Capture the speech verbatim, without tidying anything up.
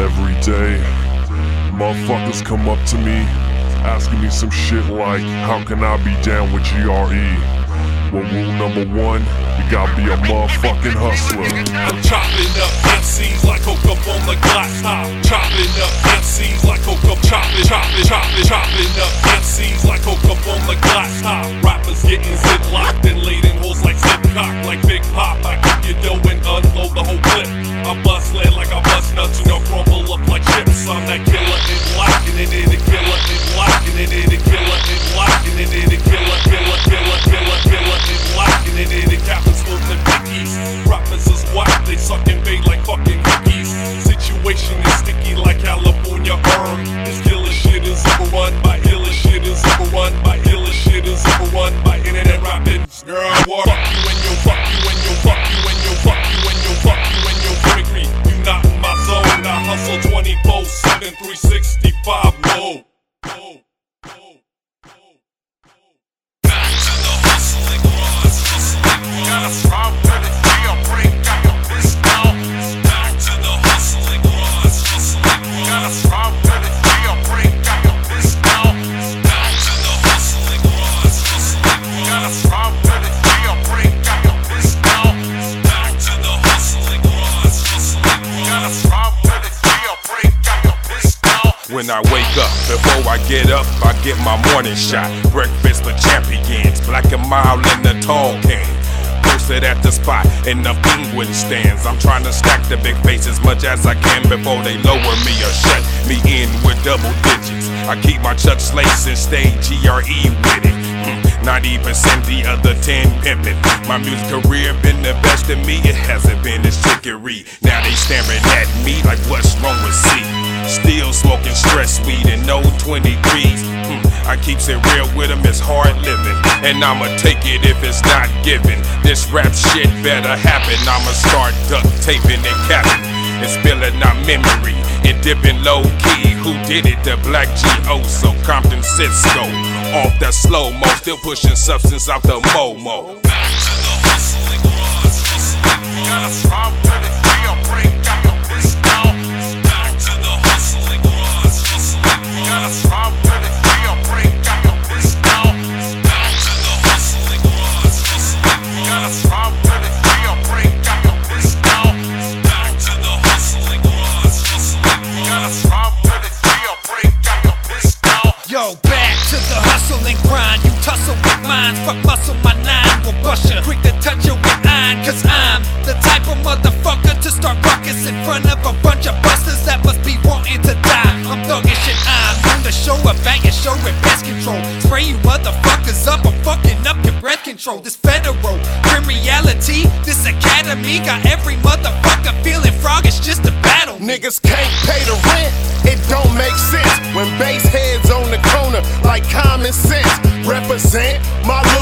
Every day, motherfuckers come up to me, asking me some shit like, how can I be down with G R E? Well, rule number one, you gotta be a motherfucking hustler. I'm chopping up M Cs like coke up on the glass top. Chopping up M Cs like coke up, chopping, chopping, chopping, chopping up M Cs like coke up on the glass top. Rappers getting zip-locked and laid in holes like zip-cock, like Big Pop. I kick your dough and unload the whole clip. I bust lead like I bust nuts, you know, crumble up like chips. I'm that killer and locking it in, the killer and locking it in, the killer and locking it in, the killer, killer, killer, killer, killer. Locking it in, it happens for the biggies. Rappers is whack, they sucking bait like fucking hickeys. Situation is sticky like California urn. This killer shit is overrun, my killer shit is overrun, my killer shit is overrun, my internet rapping. Girl, what? Fuck you and your fuck you and your fuck you and your fuck you and your fuck you and your gimmickry. You not in my zone, I hustle twenty-four seven, three sixty-five, whoa. Whoa. Got a strong with it, jailbreak, got your pistol. Back to the hustling was hustling. Got a strong with it, jailbreak, got your pistol. Back to the hustling was hustling. Got a strong with it, jailbreak, got your pistol. Back to the hustling was hustling. Got a strong with it, jailbreak, got your pistol. When I wake up, before I get up, I get my morning shot. Breakfast for champions, black and mild in the tall can. Posted at the spot in the penguin stands. I'm trying to stack the big face as much as I can before they lower me or shut me in with double digits. I keep my Chuck's lace and stay G R E with it. Mm, ninety percent the other ten pimpin'. My music career been the best of me, it hasn't been this trickery. Now they staring at me like what's wrong with C? Still smoking stress weed and no twenty-threes. Mm, I keeps it real with them, it's hard living. And I'ma take it if it's not given. This rap shit better happen. I'ma start duct taping and capping and spilling out memory and dipping low key. Who did it? The Black G O, so Compton Cisco. Off that slow-mo, still pushing substance out the Momo. Back to the hustling was hustling. Got a strong with it, jailbreak, got your pistol. Back to the hustling was hustling. Got a strong with it, jailbreak, got your pistol. Back to the hustling was hustling. Got a strong with it, jailbreak, got your pistol. Back to the hustling was hustling. Got a strong with it, jailbreak, got your pistol. Yo, back to the hustle and grind. You tussle with mine, fuck muscle, my nine will bust ya. Quick to touch you with iron, cause I'm the type of motherfucker to start ruckus in front of a bunch of busters that must be wanting to die. I'm thuggish and I'm on the show, a banging show with pest control. Spray you motherfuckers up, I'm fucking up your breath control. This federal, in reality, this academy got every motherfucker feeling froggish just a battle. Niggas can't pay the rent, it don't make sense when bass heads on the corner like common sense. Represent my